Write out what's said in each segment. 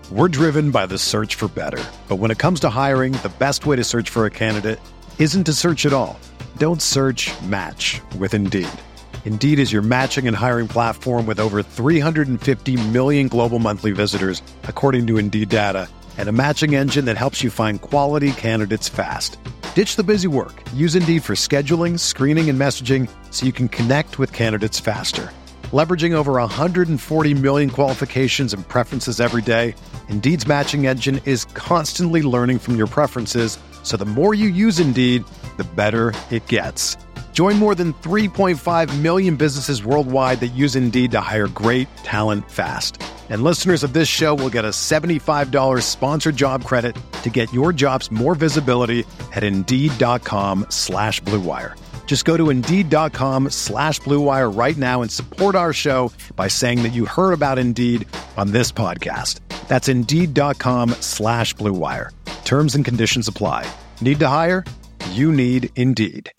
We're driven by the search for better. But when it comes to hiring, the best way to search for a candidate isn't to search at all. Don't search, match with Indeed. Indeed is your matching and hiring platform with over 350 million global monthly visitors, according to Indeed data, and a matching engine that helps you find quality candidates fast. Ditch the busy work. Use Indeed for scheduling, screening, and messaging so you can connect with candidates faster. Leveraging over 140 million qualifications and preferences every day, Indeed's matching engine is constantly learning from your preferences, so the more you use Indeed, the better it gets. Join more than 3.5 million businesses worldwide that use Indeed to hire great talent fast. And listeners of this show will get a $75 sponsored job credit to get your jobs more visibility at Indeed.com/Blue Wire. Just go to Indeed.com/Blue Wire right now and support our show by saying that you heard about Indeed on this podcast. That's Indeed.com/Blue Wire. Terms and conditions apply. Need to hire? You need Indeed.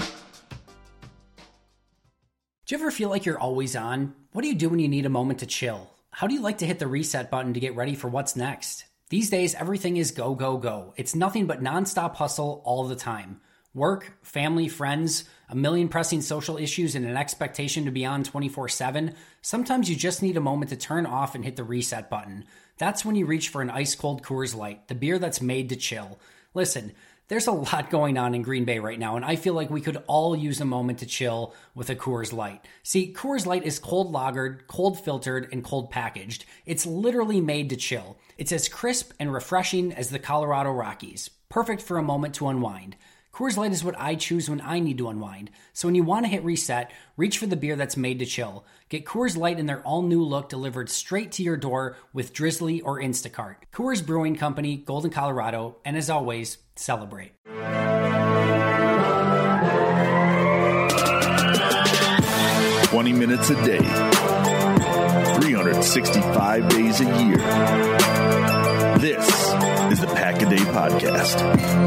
Do you ever feel like you're always on? What do you do when you need a moment to chill? How do you like to hit the reset button to get ready for what's next? These days, everything is go, go, go. It's nothing but nonstop hustle all the time. Work, family, friends, a million pressing social issues, and an expectation to be on 24/7. Sometimes you just need a moment to turn off and hit the reset button. That's when you reach for an ice-cold Coors Light, the beer that's made to chill. Listen, there's a lot going on in Green Bay right now, and I feel like we could all use a moment to chill with a Coors Light. See, Coors Light is cold lagered, cold filtered, and cold packaged. It's literally made to chill. It's as crisp and refreshing as the Colorado Rockies. Perfect for a moment to unwind. Coors Light is what I choose when I need to unwind. So when you want to hit reset, reach for the beer that's made to chill. Get Coors Light in their all-new look delivered straight to your door with Drizzly or Instacart. Coors Brewing Company, Golden, Colorado, and as always, celebrate. 20 minutes a day, 365 days a year. This is the Pack-A-Day Podcast.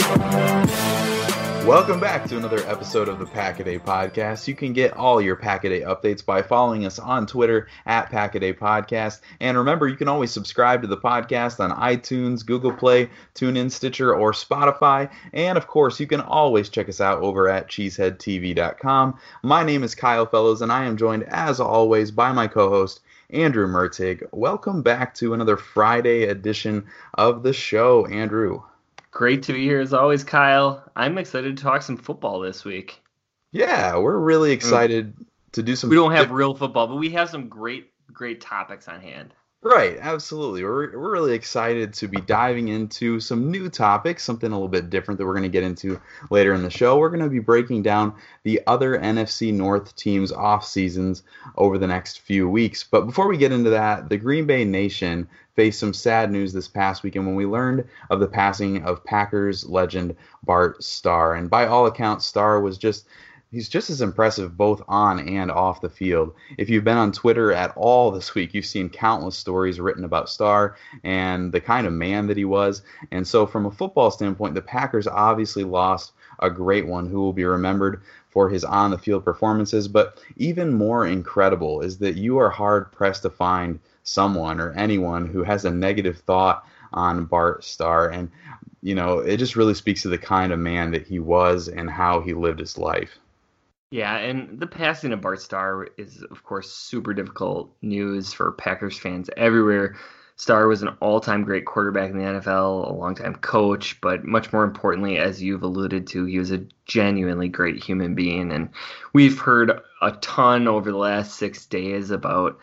Welcome back to another episode of the Pack-A-Day Podcast. You can get all your Pack-A-Day updates by following us on Twitter at Pack-A-Day Podcast. And remember, you can always subscribe to the podcast on iTunes, Google Play, TuneIn, Stitcher, or Spotify. And of course, you can always check us out over at cheeseheadtv.com. My name is Kyle Fellows, and I am joined, as always, by my co-host, Andrew Mertig. Welcome back to another Friday edition of the show, Andrew. Great to be here as always, Kyle. I'm excited to talk some football this week. Yeah, we're really excited to do some... We don't have real football, but we have some great topics on hand. Right, absolutely. We're really excited to be diving into some new topics, something a little bit different that we're going to get into later in the show. We're going to be breaking down the other NFC North teams' off seasons over the next few weeks. But before we get into that, the Green Bay Nation faced some sad news this past weekend when we learned of the passing of Packers legend Bart Starr. And by all accounts, Starr was he's just as impressive both on and off the field. If you've been on Twitter at all this week, you've seen countless stories written about Starr and the kind of man that he was. And so from a football standpoint, the Packers obviously lost a great one who will be remembered for his on-the-field performances. But even more incredible is that you are hard-pressed to find someone or anyone who has a negative thought on Bart Starr. And, you know, it just really speaks to the kind of man that he was and how he lived his life. Yeah, and the passing of Bart Starr is, of course, super difficult news for Packers fans everywhere. Starr was an all-time great quarterback in the NFL, a longtime coach, but much more importantly, as you've alluded to, he was a genuinely great human being. And we've heard a ton over the last 6 days about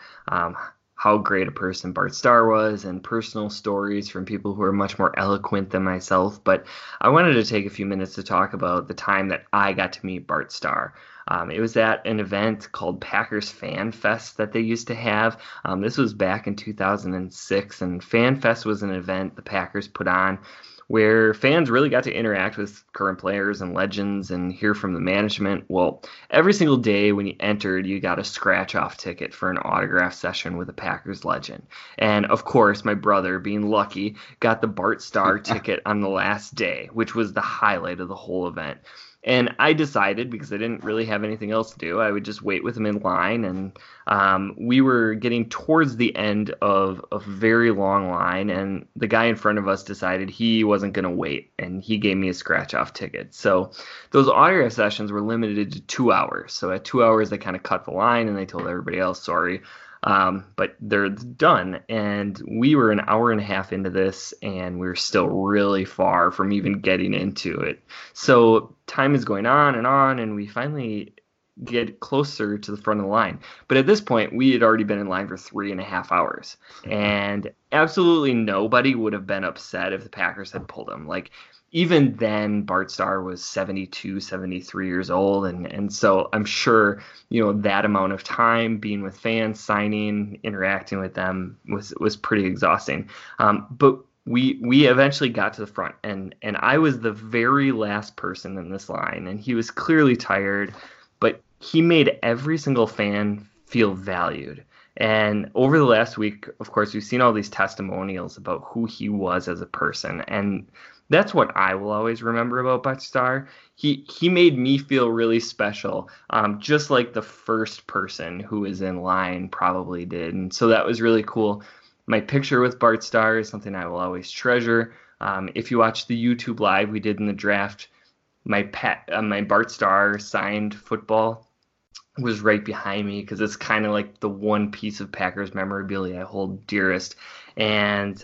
how great a person Bart Starr was and personal stories from people who are much more eloquent than myself. But I wanted to take a few minutes to talk about the time that I got to meet Bart Starr. It was at an event called Packers Fan Fest that they used to have. This was back in 2006, and Fan Fest was an event the Packers put on where fans really got to interact with current players and legends and hear from the management. Well, every single day when you entered, you got a scratch-off ticket for an autograph session with a Packers legend. And, of course, my brother, being lucky, got the Bart Starr ticket on the last day, which was the highlight of the whole event. And I decided, because I didn't really have anything else to do, I would just wait with him in line. And we were getting towards the end of a very long line, and the guy in front of us decided he wasn't going to wait, and he gave me a scratch-off ticket. So those autograph sessions were limited to 2 hours. So at 2 hours, they kind of cut the line, and they told everybody else, sorry. But they're done, and we were an hour and a half into this, and we were still really far from even getting into it. So time is going on, and we finally get closer to the front of the line. But at this point, we had already been in line for 3.5 hours, and absolutely nobody would have been upset if the Packers had pulled him. Like, even then, Bart Starr was 72, 73 years old. And so I'm sure, that amount of time being with fans, signing, interacting with them was pretty exhausting. But we eventually got to the front, and I was the very last person in this line, and he was clearly tired, but he made every single fan feel valued. And over the last week, of course, we've seen all these testimonials about who he was as a person, and that's what I will always remember about Bart Starr. He made me feel really special, just like the first person who was in line probably did. And so that was really cool. My picture with Bart Starr is something I will always treasure. If you watch the YouTube live we did in the draft, my Bart Starr signed football was right behind me, because it's kind of like the one piece of Packers memorabilia I hold dearest. And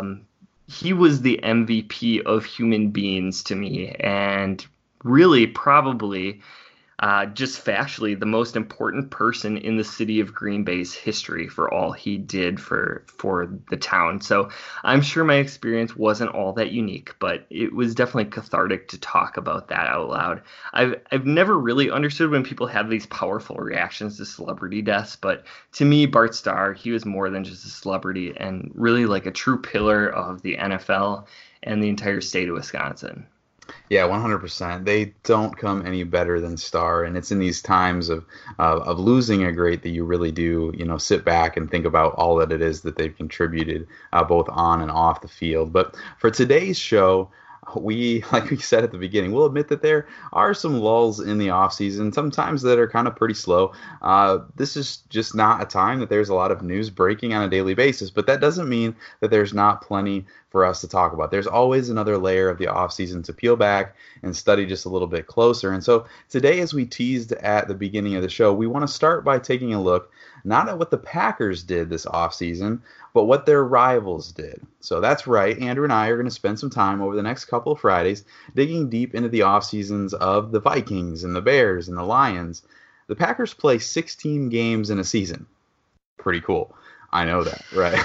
he was the MVP of human beings to me, and really probably just factually the most important person in the city of Green Bay's history for all he did for the town. So I'm sure my experience wasn't all that unique, but it was definitely cathartic to talk about that out loud. I've never really understood when people have these powerful reactions to celebrity deaths, but to me, Bart Starr, he was more than just a celebrity, and really like a true pillar of the NFL and the entire state of Wisconsin. Yeah, 100%. They don't come any better than Starr, and it's in these times of losing a great that you really do, sit back and think about all that it is that they've contributed, both on and off the field. But for today's show, like we said at the beginning, we'll admit that there are some lulls in the offseason, sometimes that are kind of pretty slow. This is just not a time that there's a lot of news breaking on a daily basis, but that doesn't mean that there's not plenty for us to talk about. There's always another layer of the offseason to peel back and study just a little bit closer. And so today, as we teased at the beginning of the show, we want to start by taking a look not at what the Packers did this offseason, but what their rivals did. So that's right, Andrew and I are going to spend some time over the next couple of Fridays digging deep into the off seasons of the Vikings and the Bears and the Lions. The Packers play 16 games in a season. Pretty cool. I know that, right?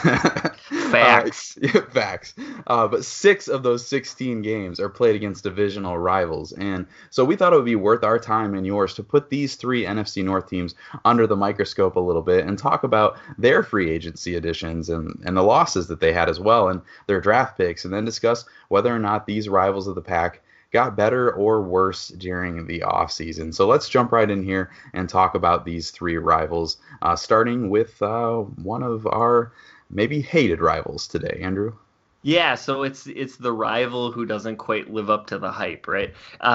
Facts. Facts. But 6 of those 16 games are played against divisional rivals. And so we thought it would be worth our time and yours to put these 3 NFC North teams under the microscope a little bit and talk about their free agency additions and the losses that they had as well, and their draft picks, and then discuss whether or not these rivals of the Pack got better or worse during the offseason. So let's jump right in here and talk about these 3 rivals, starting with one of our maybe hated rivals today, Andrew. Yeah, so it's the rival who doesn't quite live up to the hype, right?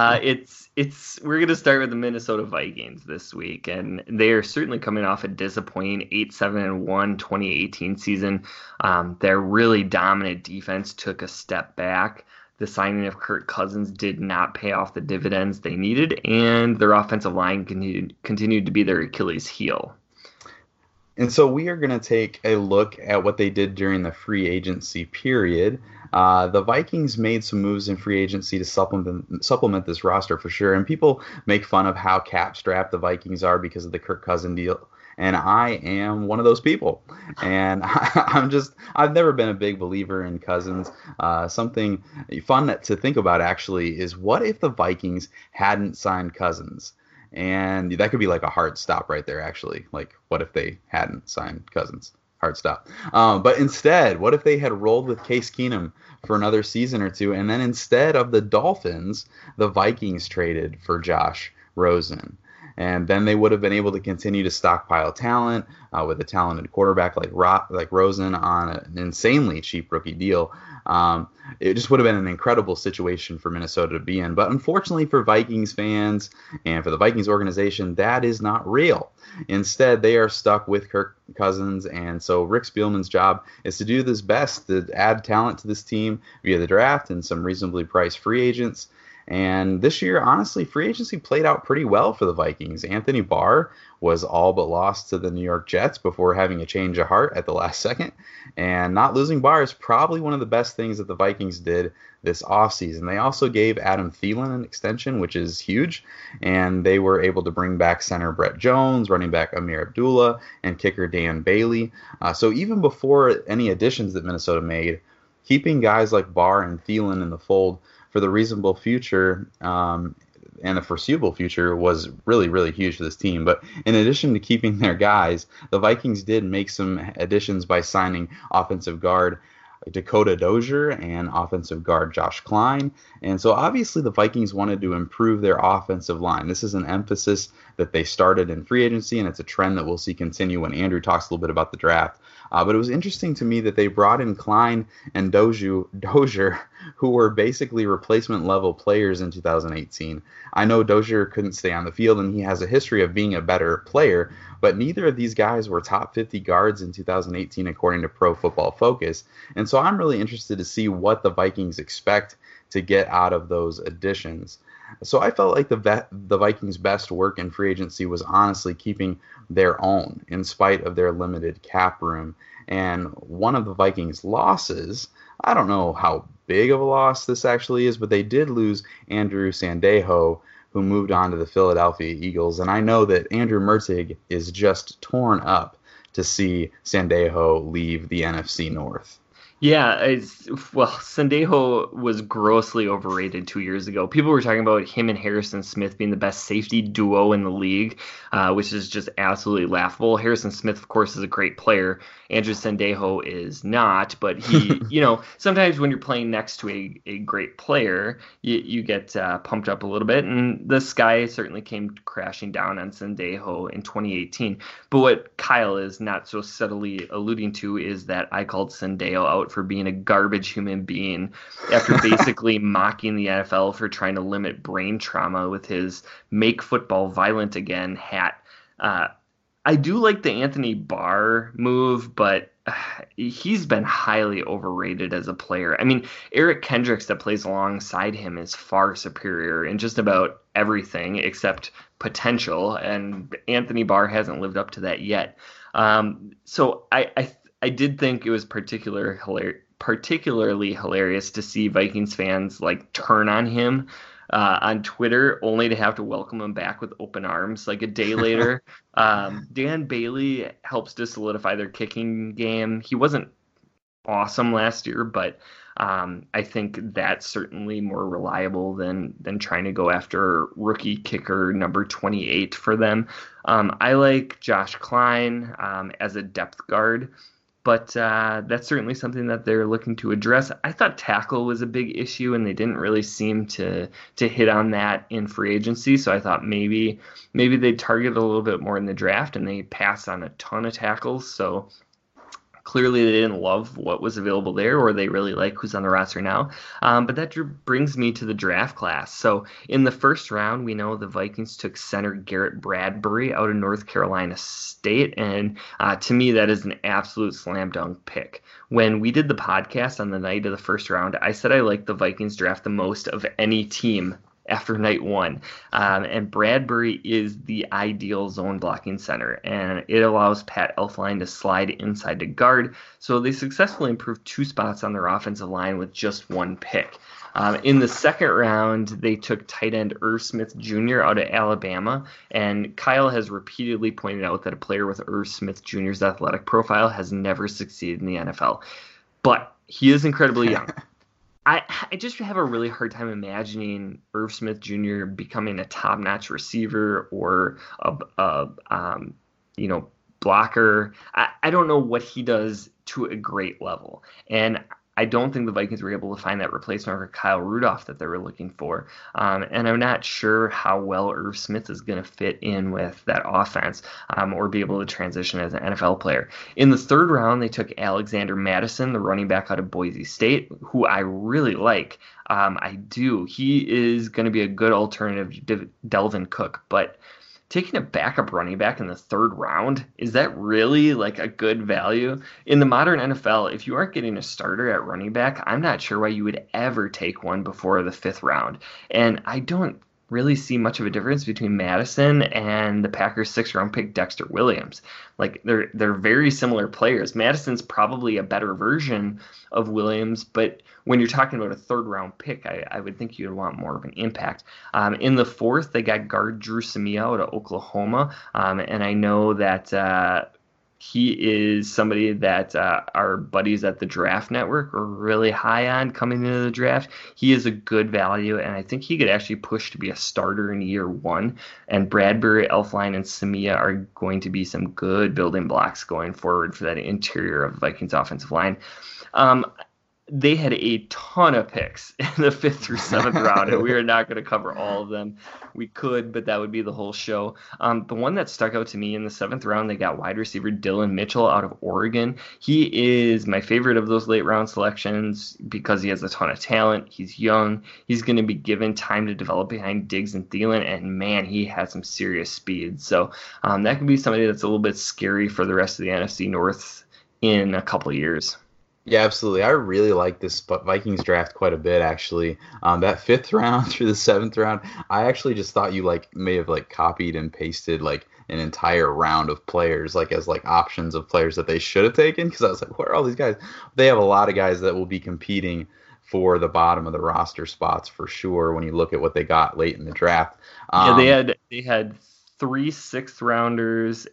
We're going to start with the Minnesota Vikings this week, and they are certainly coming off a disappointing 8-7-1 2018 season. Their really dominant defense took a step back. The signing of Kirk Cousins did not pay off the dividends they needed, and their offensive line continued to be their Achilles heel. And so we are going to take a look at what they did during the free agency period. The Vikings made some moves in free agency to supplement this roster for sure. And people make fun of how cap-strapped the Vikings are because of the Kirk Cousins deal. And I am one of those people. And I've never been a big believer in Cousins. Something fun to think about, actually, is what if the Vikings hadn't signed Cousins? And that could be like a hard stop right there, actually. Like, what if they hadn't signed Cousins? Hard stop. But instead, what if they had rolled with Case Keenum for another season or two, and then instead of the Dolphins, the Vikings traded for Josh Rosen? And then they would have been able to continue to stockpile talent with a talented quarterback like Rosen on an insanely cheap rookie deal. It just would have been an incredible situation for Minnesota to be in. But unfortunately for Vikings fans and for the Vikings organization, that is not real. Instead, they are stuck with Kirk Cousins, and so Rick Spielman's job is to do his best to add talent to this team via the draft and some reasonably priced free agents. And this year, honestly, free agency played out pretty well for the Vikings. Anthony Barr was all but lost to the New York Jets before having a change of heart at the last second. And not losing Barr is probably one of the best things that the Vikings did this offseason. They also gave Adam Thielen an extension, which is huge. And they were able to bring back center Brett Jones, running back Amir Abdullah, and kicker Dan Bailey. So even before any additions that Minnesota made, keeping guys like Barr and Thielen in the fold for the reasonable future and the foreseeable future was really, really huge for this team. But in addition to keeping their guys, the Vikings did make some additions by signing offensive guard Dakota Dozier and offensive guard Josh Klein. And so obviously the Vikings wanted to improve their offensive line. This is an emphasis that they started in free agency, and it's a trend that we'll see continue when Andrew talks a little bit about the draft. But it was interesting to me that they brought in Klein and Dozier, who were basically replacement level players in 2018. I know Dozier couldn't stay on the field, and he has a history of being a better player, but neither of these guys were top 50 guards in 2018 according to Pro Football Focus. And so I'm really interested to see what the Vikings expect to get out of those additions. So I felt like the Vikings' best work in free agency was honestly keeping their own in spite of their limited cap room. And one of the Vikings' losses, I don't know how big of a loss this actually is, but they did lose Andrew Sandejo, who moved on to the Philadelphia Eagles. And I know that Andrew Mertig is just torn up to see Sandejo leave the NFC North. Yeah, Sandejo was grossly overrated 2 years ago. People were talking about him and Harrison Smith being the best safety duo in the league, which is just absolutely laughable. Harrison Smith, of course, is a great player. Andrew Sandejo is not, but he, sometimes when you're playing next to a great player, you get pumped up a little bit, and the sky certainly came crashing down on Sandejo in 2018. But what Kyle is not so subtly alluding to is that I called Sandejo out for being a garbage human being after basically mocking the NFL for trying to limit brain trauma with his Make Football Violent Again hat. I do like the Anthony Barr move, but he's been highly overrated as a player. I mean, Eric Kendricks that plays alongside him is far superior in just about everything except potential, and Anthony Barr hasn't lived up to that yet. So I did think it was particularly hilarious to see Vikings fans turn on him on Twitter, only to have to welcome him back with open arms like a day later. Dan Bailey helps to solidify their kicking game. He wasn't awesome last year, but I think that's certainly more reliable than trying to go after rookie kicker number 28 for them. I like Josh Klein as a depth guard, but that's certainly something that they're looking to address. I thought tackle was a big issue, and they didn't really seem to hit on that in free agency. So I thought maybe they'd target a little bit more in the draft, and they passed on a ton of tackles. So clearly they didn't love what was available there, or they really like who's on the roster now. But that brings me to the draft class. So in the first round, we know the Vikings took center Garrett Bradbury out of North Carolina State. And to me, that is an absolute slam dunk pick. When we did the podcast on the night of the first round, I said I liked the Vikings draft the most of any team after night one. And Bradbury is the ideal zone blocking center, and it allows Pat Elflein to slide inside to guard. So they successfully improved 2 spots on their offensive line with just 1 pick. In the second round, they took tight end Irv Smith Jr. out of Alabama, and Kyle has repeatedly pointed out that a player with Irv Smith Jr.'s athletic profile has never succeeded in the NFL. But he is incredibly young. I just have a really hard time imagining Irv Smith Jr. becoming a top-notch receiver or a blocker. I don't know what he does to a great level. And I don't think the Vikings were able to find that replacement for Kyle Rudolph that they were looking for. And I'm not sure how well Irv Smith is going to fit in with that offense or be able to transition as an NFL player. In the third round, they took Alexander Mattison, the running back out of Boise State, who I really like. I do. He is going to be a good alternative to Delvin Cook, but taking a backup running back in the third round, is that really like a good value? In the modern NFL, if you aren't getting a starter at running back, I'm not sure why you would ever take one before the fifth round. And I don't really see much of a difference between Madison and the Packers' sixth-round pick Dexter Williams. Like they're very similar players. Madison's probably a better version of Williams, but when you're talking about a third-round pick, I would think you'd want more of an impact. In the fourth, they got guard Drew Samia out of Oklahoma, and I know that he is somebody that our buddies at the Draft Network are really high on coming into the draft. He is a good value, and I think he could actually push to be a starter in year one. And Bradbury, Elflein, and Samia are going to be some good building blocks going forward for that interior of Vikings offensive line. They had a ton of picks in the 5th through 7th round, and we are not going to cover all of them. We could, but that would be the whole show. The one that stuck out to me in the 7th round, they got wide receiver Dylan Mitchell out of Oregon. He is my favorite of those late round selections because he has a ton of talent. He's young. He's going to be given time to develop behind Diggs and Thielen, and man, he has some serious speed. So that could be somebody that's a little bit scary for the rest of the NFC North in a couple of years. Yeah, absolutely. I really like this Vikings draft quite a bit, actually. That 5th round through the 7th round, I actually just thought you may have copied and pasted an entire round of players as options of players that they should have taken, because I was like, where are all these guys? They have a lot of guys that will be competing for the bottom of the roster spots for sure when you look at what they got late in the draft. They had 3 6th rounders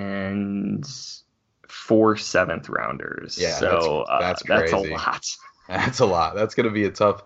and 4 7th rounders. Yeah, so that's a crazy. lot. That's a lot. That's gonna be a tough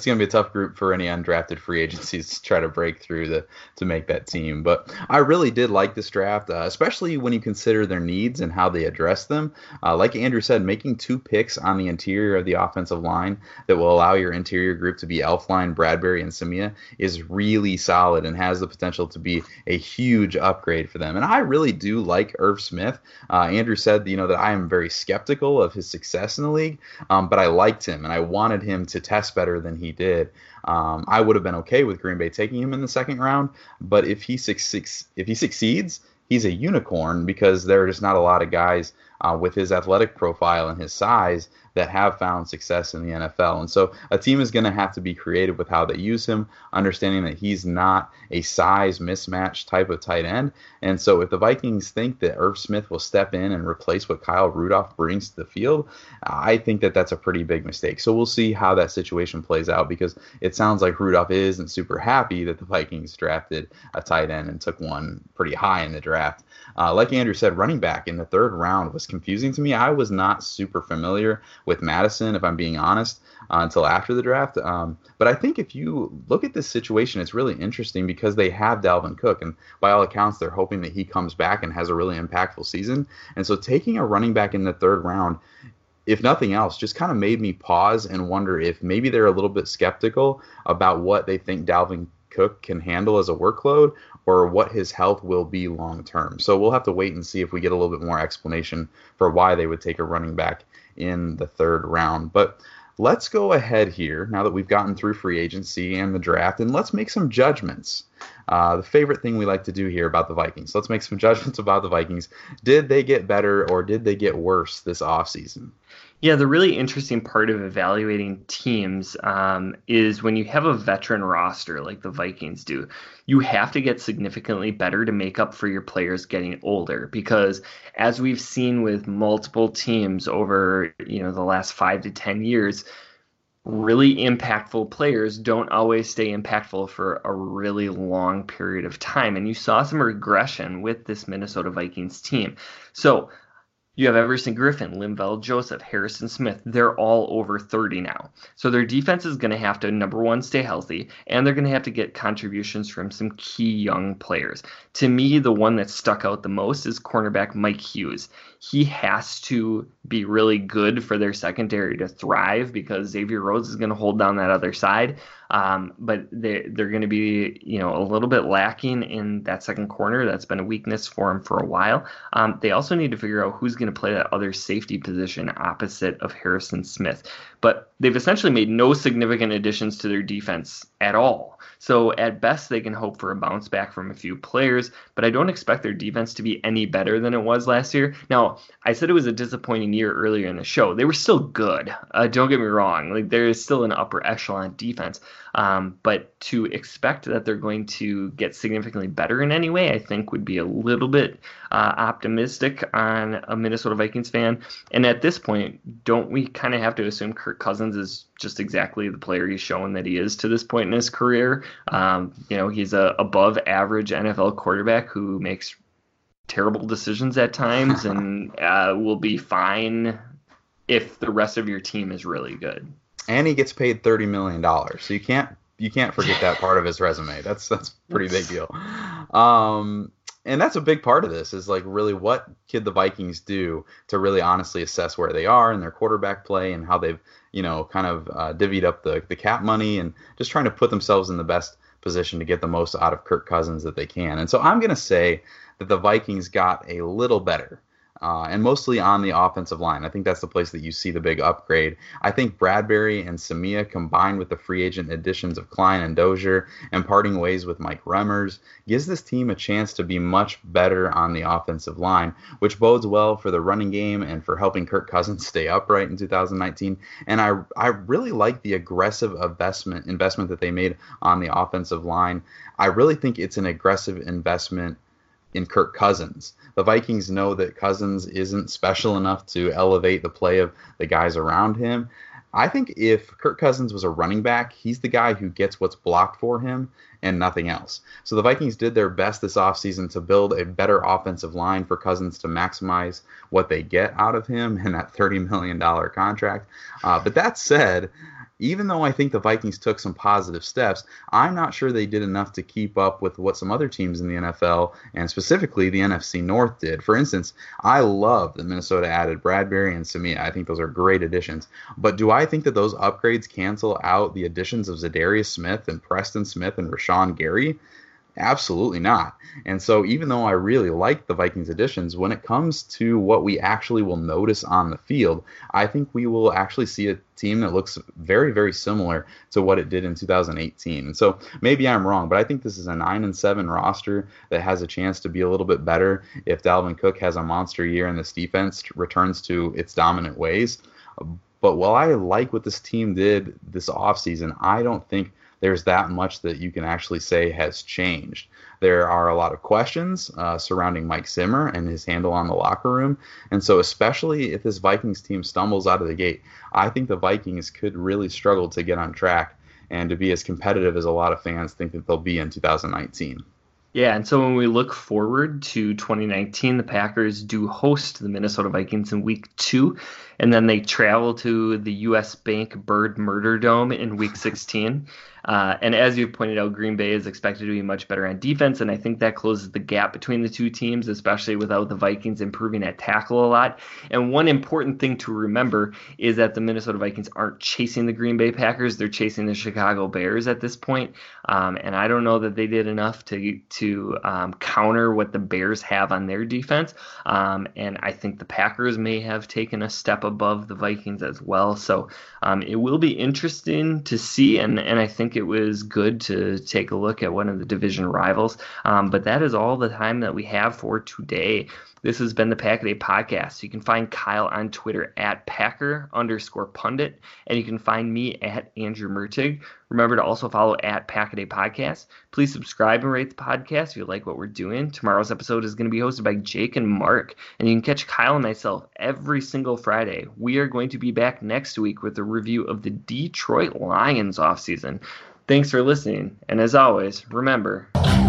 group for any undrafted free agencies to try to break through to make that team. But I really did like this draft, especially when you consider their needs and how they address them. Like Andrew said, making 2 picks on the interior of the offensive line that will allow your interior group to be Elflein, Bradbury, and Samia is really solid and has the potential to be a huge upgrade for them. And I really do like Irv Smith. Andrew said, that I am very skeptical of his success in the league, but I liked him and I wanted him to test better than he did. I would have been okay with Green Bay taking him in the 2nd round, but if he succeeds, he's a unicorn, because there are just not a lot of guys with his athletic profile and his size that have found success in the NFL. And so a team is going to have to be creative with how they use him, understanding that he's not a size mismatch type of tight end. And so if the Vikings think that Irv Smith will step in and replace what Kyle Rudolph brings to the field, I think that that's a pretty big mistake. So we'll see how that situation plays out, because it sounds like Rudolph isn't super happy that the Vikings drafted a tight end and took one pretty high in the draft. Like Andrew said, running back in the 3rd round was confusing to me. I was not super familiar with Madison, if I'm being honest, until after the draft. But I think if you look at this situation, it's really interesting because they have Dalvin Cook, and by all accounts, they're hoping that he comes back and has a really impactful season. And so taking a running back in the 3rd round, if nothing else, just kind of made me pause and wonder if maybe they're a little bit skeptical about what they think Dalvin Cook can handle as a workload, or what his health will be long term. So we'll have to wait and see if we get a little bit more explanation for why they would take a running back in the 3rd round. But let's go ahead here, now that we've gotten through free agency and the draft, and let's make some judgments. The favorite thing we like to do here about the Vikings. Let's make some judgments about the Vikings. Did they get better or did they get worse this offseason? Yeah, the really interesting part of evaluating teams is when you have a veteran roster like the Vikings do, you have to get significantly better to make up for your players getting older, because as we've seen with multiple teams over the last 5 to 10 years, really impactful players don't always stay impactful for a really long period of time. And you saw some regression with this Minnesota Vikings team. So you have Everson Griffin, Linval Joseph, Harrison Smith. They're all over 30 now. So their defense is going to have to, number one, stay healthy, and they're going to have to get contributions from some key young players. To me, the one that stuck out the most is cornerback Mike Hughes. he has to be really good for their secondary to thrive, because Xavier Rhodes is going to hold down that other side. But they're going to be, a little bit lacking in that second corner. That's been a weakness for him for a while. They also need to figure out who's going to play that other safety position opposite of Harrison Smith. But they've essentially made no significant additions to their defense at all. So at best, they can hope for a bounce back from a few players, but I don't expect their defense to be any better than it was last year. Now, I said it was a disappointing year earlier in the show. They were still good. Don't get me wrong. Like, there is still an upper echelon defense. But to expect that they're going to get significantly better in any way, I think would be a little bit optimistic on a Minnesota Vikings fan. And at this point, don't we kind of have to assume Kirk Cousins is just exactly the player he's shown that he is to this point in his career? He's a above average NFL quarterback who makes terrible decisions at times and will be fine if the rest of your team is really good. And he gets paid $30 million, so you can't forget that part of his resume. That's a pretty big deal. And that's a big part of this, is like, really, what could the Vikings do to really honestly assess where they are in their quarterback play and how they've kind of divvied up the cap money, and just trying to put themselves in the best position to get the most out of Kirk Cousins that they can. And so I'm going to say that the Vikings got a little better. And mostly on the offensive line. I think that's the place that you see the big upgrade. I think Bradbury and Samia, combined with the free agent additions of Klein and Dozier and parting ways with Mike Remmers, gives this team a chance to be much better on the offensive line, which bodes well for the running game and for helping Kirk Cousins stay upright in 2019. And I really like the aggressive investment that they made on the offensive line. I really think it's an aggressive investment in Kirk Cousins. The Vikings know that Cousins isn't special enough to elevate the play of the guys around him. I think if Kirk Cousins was a running back, he's the guy who gets what's blocked for him and nothing else. So the Vikings did their best this offseason to build a better offensive line for Cousins to maximize what they get out of him in that $30 million contract. But that said, even though I think the Vikings took some positive steps, I'm not sure they did enough to keep up with what some other teams in the NFL, and specifically the NFC North, did. For instance, I love that Minnesota added Bradbury and Samia. I think those are great additions. But do I think that those upgrades cancel out the additions of Zadarius Smith and Preston Smith and Rashawn Gary? Absolutely not. And so even though I really like the Vikings additions, when it comes to what we actually will notice on the field, I think we will actually see a team that looks very, very similar to what it did in 2018. And so maybe I'm wrong, but I think this is a 9-7 roster that has a chance to be a little bit better if Dalvin Cook has a monster year and this defense returns to its dominant ways. But while I like what this team did this offseason, I don't think there's that much that you can actually say has changed. There are a lot of questions surrounding Mike Zimmer and his handle on the locker room. And so especially if this Vikings team stumbles out of the gate, I think the Vikings could really struggle to get on track and to be as competitive as a lot of fans think that they'll be in 2019. Yeah, and so when we look forward to 2019, the Packers do host the Minnesota Vikings in Week 2, and then they travel to the U.S. Bank Bird Murder Dome in Week 16. And as you pointed out, Green Bay is expected to be much better on defense, and I think that closes the gap between the two teams, especially without the Vikings improving at tackle a lot. And one important thing to remember is that the Minnesota Vikings aren't chasing the Green Bay Packers. They're chasing the Chicago Bears at this point. And I don't know that they did enough to counter what the Bears have on their defense. And I think the Packers may have taken a step above the Vikings as well. So it will be interesting to see, and I think it was good to take a look at one of the division rivals. But that is all the time that we have for today. This has been the Pack-A-Day Podcast. You can find Kyle on Twitter at Packer_pundit, and you can find me at Andrew Mertig. Remember to also follow at Pack-A-Day Podcast. Please subscribe and rate the podcast if you like what we're doing. Tomorrow's episode is going to be hosted by Jake and Mark, and you can catch Kyle and myself every single Friday. We are going to be back next week with a review of the Detroit Lions offseason. Thanks for listening, and as always, remember...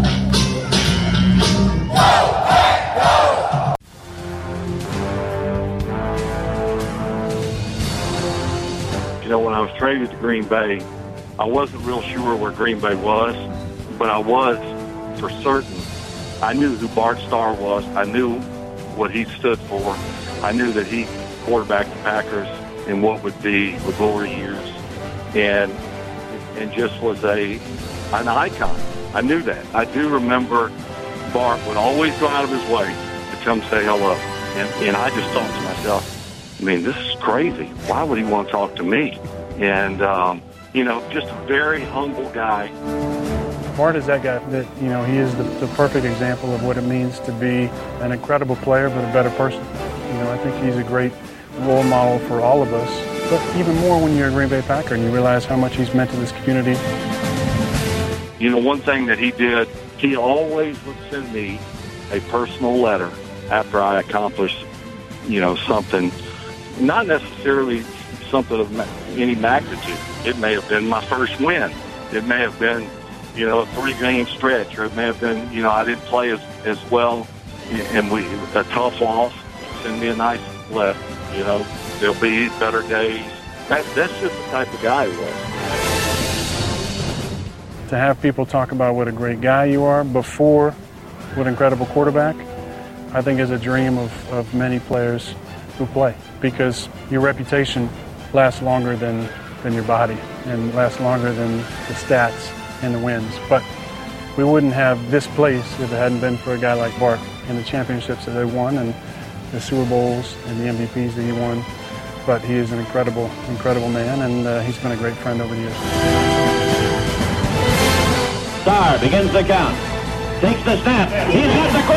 You know, when I was traded to Green Bay, I wasn't real sure where Green Bay was, but I was for certain. I knew who Bart Starr was. I knew what he stood for. I knew that he quarterbacked the Packers in what would be the glory years, and just was an icon. I knew that. I do remember Bart would always go out of his way to come say hello. And I just thought to myself, I mean, this is crazy. Why would he want to talk to me? And, just a very humble guy. Bart is that guy that, he is the perfect example of what it means to be an incredible player but a better person. I think he's a great role model for all of us, but even more when you're a Green Bay Packer and you realize how much he's meant to this community. One thing that he did, he always would send me a personal letter after I accomplished, something, not necessarily something of any magnitude. It may have been my first win. It may have been, a 3-game stretch, or it may have been, I didn't play as well, and a tough loss. Send me a nice letter, there'll be better days. That's just the type of guy he was. To have people talk about what a great guy you are before what incredible quarterback, I think is a dream of many players who play, because your reputation lasts longer than your body and lasts longer than the stats and the wins. But we wouldn't have this place if it hadn't been for a guy like Bart and the championships that they won and the Super Bowls and the MVPs that he won. But he is an incredible, incredible man, and he's been a great friend over the years. Starr begins the count. Takes the snap. He's got the